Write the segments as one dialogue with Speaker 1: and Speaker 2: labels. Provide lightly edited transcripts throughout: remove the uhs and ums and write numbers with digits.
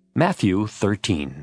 Speaker 1: Matthew 13.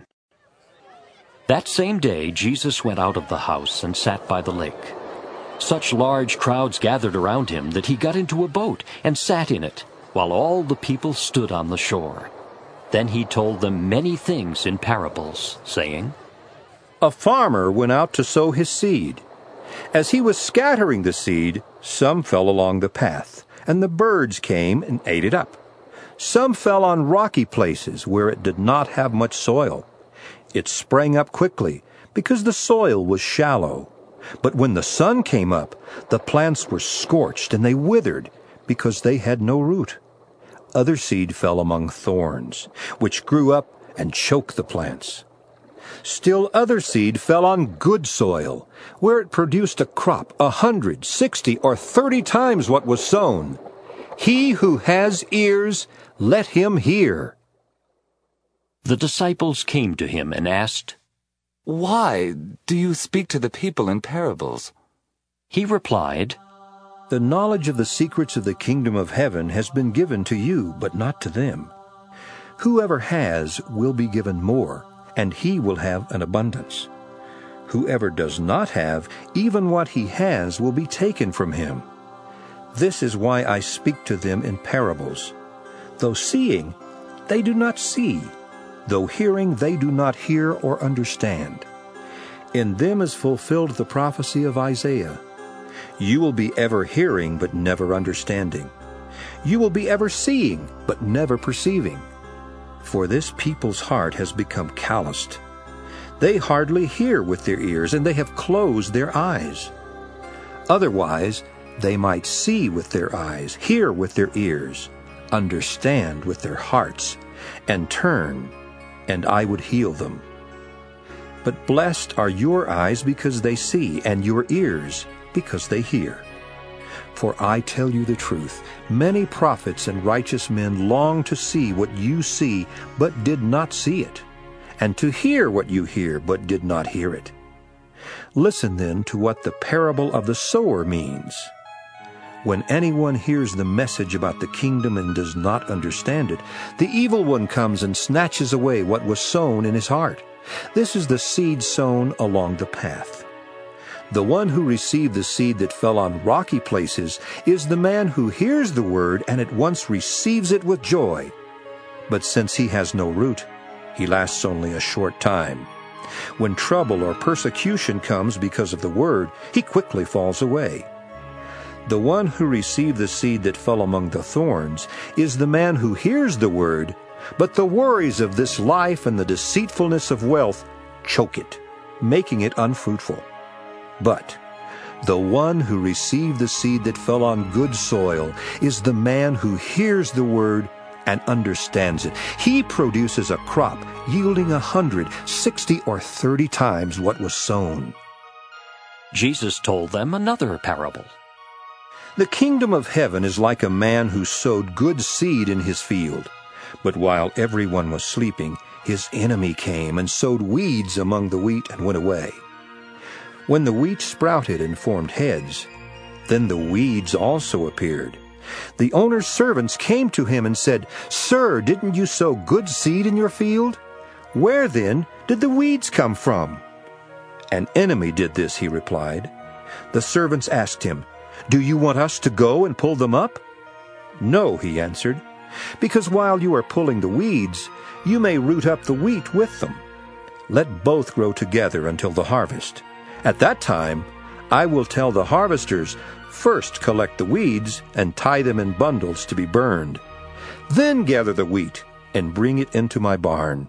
Speaker 1: That same day Jesus went out of the house and sat by the lake. Such large crowds gathered around him that he got into a boat and sat in it, while all the people stood on the shore. Then he told them many things in parables, saying,
Speaker 2: A farmer went out to sow his seed. As he was scattering the seed, some fell along the path, and the birds came and ate it up. Some fell on rocky places where it did not have much soil. It sprang up quickly, because the soil was shallow. But when the sun came up, the plants were scorched and they withered, because they had no root. Other seed fell among thorns, which grew up and choked the plants. Still other seed fell on good soil, where it produced a crop 100, 60, or 30 times what was sown. He who has ears, let him hear.
Speaker 1: The disciples came to him and asked,
Speaker 3: Why do you speak to the people in parables?
Speaker 1: He replied,
Speaker 2: The knowledge of the secrets of the kingdom of heaven has been given to you, but not to them. Whoever has will be given more, and he will have an abundance. Whoever does not have, even what he has will be taken from him. This is why I speak to them in parables. Though seeing, they do not see. Though hearing, they do not hear or understand. In them is fulfilled the prophecy of Isaiah. You will be ever hearing, but never understanding. You will be ever seeing, but never perceiving. For this people's heart has become calloused. They hardly hear with their ears, and they have closed their eyes. Otherwise, they might see with their eyes, hear with their ears, understand with their hearts, and turn, and I would heal them. But blessed are your eyes because they see, and your ears because they hear. For I tell you the truth, many prophets and righteous men long to see what you see, but did not see it, and to hear what you hear, but did not hear it. Listen then to what the parable of the sower means. When anyone hears the message about the kingdom and does not understand it, the evil one comes and snatches away what was sown in his heart. This is the seed sown along the path. The one who received the seed that fell on rocky places is the man who hears the word and at once receives it with joy. But since he has no root, he lasts only a short time. When trouble or persecution comes because of the word, he quickly falls away. The one who received the seed that fell among the thorns is the man who hears the word, but the worries of this life and the deceitfulness of wealth choke it, making it unfruitful. But the one who received the seed that fell on good soil is the man who hears the word and understands it. He produces a crop yielding 100, 60, or 30 times what was sown.
Speaker 1: Jesus told them another parable.
Speaker 2: The kingdom of heaven is like a man who sowed good seed in his field. But while everyone was sleeping, his enemy came and sowed weeds among the wheat and went away. When the wheat sprouted and formed heads, then the weeds also appeared. The owner's servants came to him and said, Sir, didn't you sow good seed in your field? Where then did the weeds come from? An enemy did this, he replied. The servants asked him, Do you want us to go and pull them up? No, he answered, because while you are pulling the weeds, you may root up the wheat with them. Let both grow together until the harvest. At that time, I will tell the harvesters, First collect the weeds and tie them in bundles to be burned. Then gather the wheat and bring it into my barn.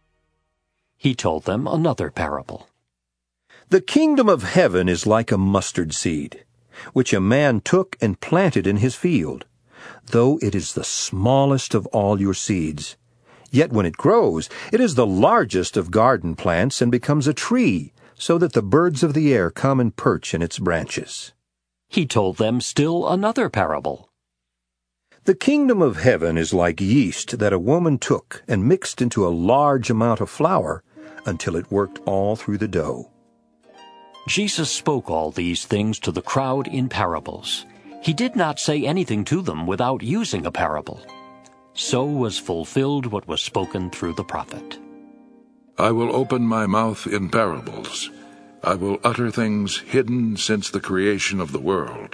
Speaker 1: He told them another parable.
Speaker 2: The kingdom of heaven is like a mustard seed, which a man took and planted in his field. Though it is the smallest of all your seeds, yet when it grows, it is the largest of garden plants and becomes a tree, so that the birds of the air come and perch in its branches.
Speaker 1: He told them still another parable.
Speaker 2: The kingdom of heaven is like yeast that a woman took and mixed into a large amount of flour until it worked all through the dough.
Speaker 1: Jesus spoke all these things to the crowd in parables. He did not say anything to them without using a parable. So was fulfilled what was spoken through the prophet.
Speaker 4: I will open my mouth in parables. I will utter things hidden since the creation of the world.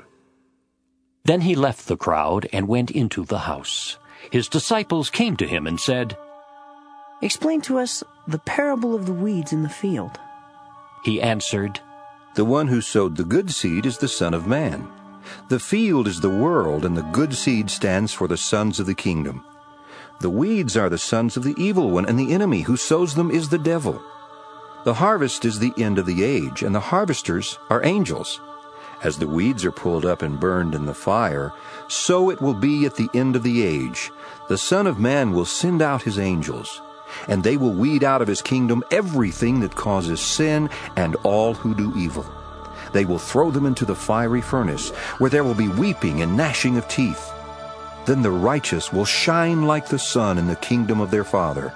Speaker 1: Then he left the crowd and went into the house. His disciples came to him and said,
Speaker 5: "Explain to us the parable of the weeds in the field."
Speaker 1: He answered,
Speaker 2: The one who sowed the good seed is the Son of Man. The field is the world, and the good seed stands for the sons of the kingdom. The weeds are the sons of the evil one, and the enemy who sows them is the devil. The harvest is the end of the age, and the harvesters are angels. As the weeds are pulled up and burned in the fire, so it will be at the end of the age. The Son of Man will send out his angels, and they will weed out of his kingdom everything that causes sin and all who do evil. They will throw them into the fiery furnace, where there will be weeping and gnashing of teeth. Then the righteous will shine like the sun in the kingdom of their Father.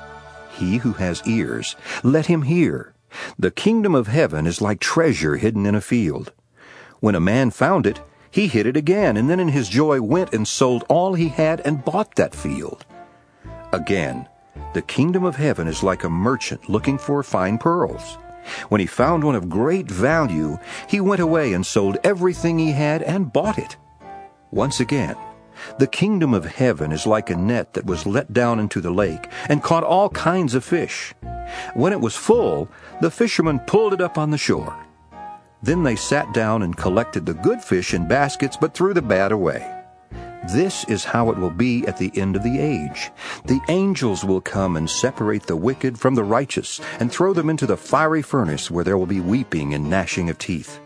Speaker 2: He who has ears, let him hear. The kingdom of heaven is like treasure hidden in a field. When a man found it, he hid it again, and then in his joy went and sold all he had and bought that field. Again, the kingdom of heaven is like a merchant looking for fine pearls. When he found one of great value, he went away and sold everything he had and bought it. Once again, the kingdom of heaven is like a net that was let down into the lake and caught all kinds of fish. When it was full, the fishermen pulled it up on the shore. Then they sat down and collected the good fish in baskets, but threw the bad away. This is how it will be at the end of the age. The angels will come and separate the wicked from the righteous and throw them into the fiery furnace, where there will be weeping and gnashing of teeth.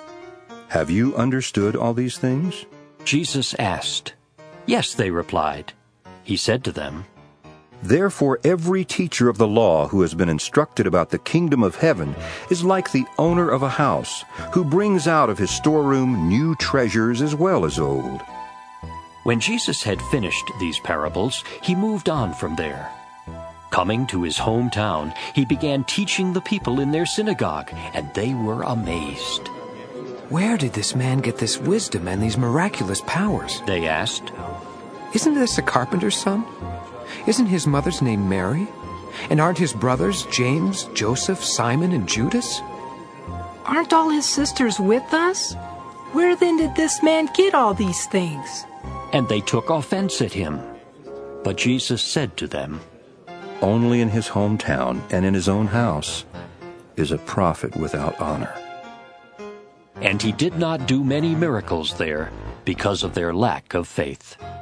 Speaker 2: Have you understood all these things?
Speaker 1: Jesus asked. Yes, they replied. He said to them,
Speaker 2: Therefore every teacher of the law who has been instructed about the kingdom of heaven is like the owner of a house, who brings out of his storeroom new treasures as well as old.
Speaker 1: When Jesus had finished these parables, he moved on from there. Coming to his hometown, he began teaching the people in their synagogue, and they were amazed.
Speaker 6: "Where did this man get this wisdom and these miraculous powers?"
Speaker 1: They asked.
Speaker 6: "Isn't this a carpenter's son? Isn't his mother's name Mary? And aren't his brothers James, Joseph, Simon, and Judas?
Speaker 7: Aren't all his sisters with us? Where then did this man get all these things?"
Speaker 1: And they took offense at him. But Jesus said to them,
Speaker 2: Only in his hometown and in his own house is a prophet without honor.
Speaker 1: And he did not do many miracles there because of their lack of faith.